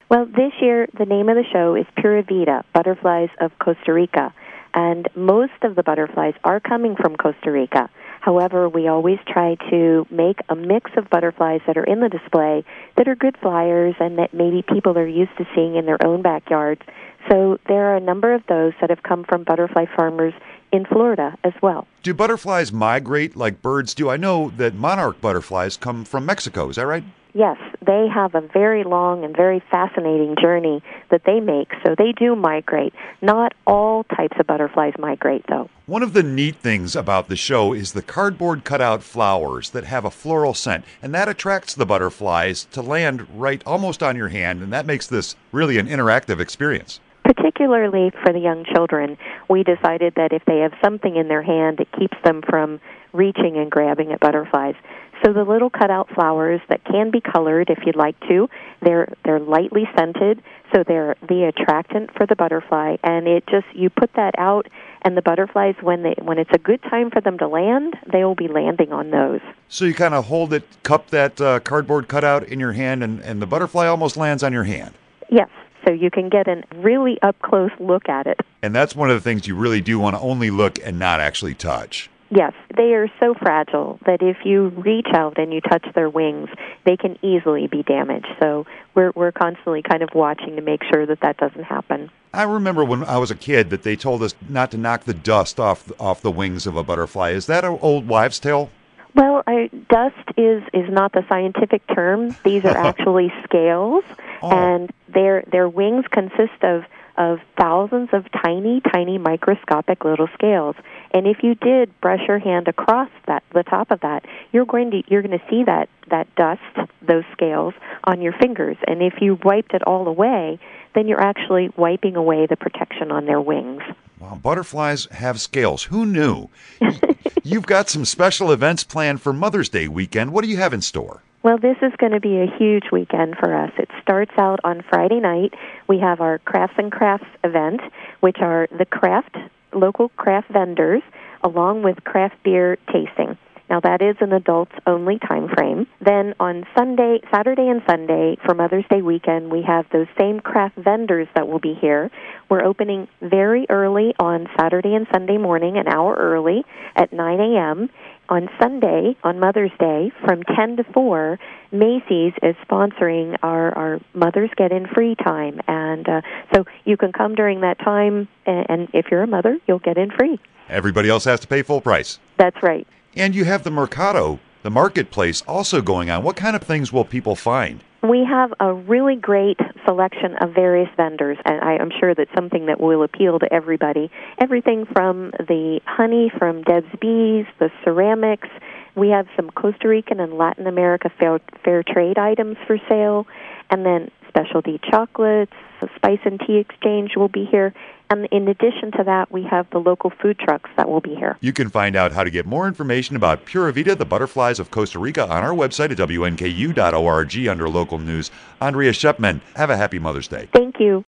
Well, this year, the name of the show is Pura Vida, Butterflies of Costa Rica. And most of the butterflies are coming from Costa Rica. However, we always try to make a mix of butterflies that are in the display that are good flyers and that maybe people are used to seeing in their own backyards. So there are a number of those that have come from butterfly farmers in Florida as well. Do butterflies migrate like birds do? I know that monarch butterflies come from Mexico. Is that right? Yes, they have a very long and very fascinating journey that they make, so they do migrate. Not all types of butterflies migrate, though. One of the neat things about the show is the cardboard cutout flowers that have a floral scent, and that attracts the butterflies to land right almost on your hand, and that makes this really an interactive experience. Particularly for the young children, we decided that if they have something in their hand, it keeps them from reaching and grabbing at butterflies. So the little cutout flowers that can be colored if you'd like to, they're lightly scented, so they're the attractant for the butterfly, and you put that out, and the butterflies, when it's a good time for them to land, they will be landing on those. So you kind of hold it, cup that cardboard cutout in your hand, and the butterfly almost lands on your hand. Yes. So you can get a really up-close look at it. And that's one of the things you really do want to only look and not actually touch. Yes, they are so fragile that if you reach out and you touch their wings, they can easily be damaged. So we're constantly kind of watching to make sure that doesn't happen. I remember when I was a kid that they told us not to knock the dust off the wings of a butterfly. Is that an old wives' tale? Well, dust is not the scientific term. These are actually scales, and their wings consist of thousands of tiny microscopic little scales. And if you did brush your hand across the top of that, you're going to see that dust, those scales, on your fingers. And if you wiped it all away, then you're actually wiping away the protection on their wings. Wow, butterflies have scales. Who knew? You've got some special events planned for Mother's Day weekend. What do you have in store? Well, this is going to be a huge weekend for us. It starts out on Friday night. We have our Crafts and Crafts event, which are the local craft vendors, along with craft beer tasting. Now, that is an adults-only time frame. Then on Saturday and Sunday, for Mother's Day weekend, we have those same craft vendors that will be here. We're opening very early on Saturday and Sunday morning, an hour early, at 9 a.m., on Sunday, on Mother's Day, from 10 to 4, Macy's is sponsoring our Mothers Get In Free time. And so you can come during that time, and if you're a mother, you'll get in free. Everybody else has to pay full price. That's right. And you have the Mercado, the marketplace, also going on. What kind of things will people find? We have a really great selection of various vendors, and I'm sure that's something that will appeal to everybody. Everything from the honey from Deb's Bees, the ceramics. We have some Costa Rican and Latin America fair trade items for sale, and then specialty chocolates. The Spice and Tea Exchange will be here. And in addition to that, we have the local food trucks that will be here. You can find out how to get more information about Pura Vida, the butterflies of Costa Rica, on our website at WNKU.org under local news. Andrea Shepman, have a happy Mother's Day. Thank you.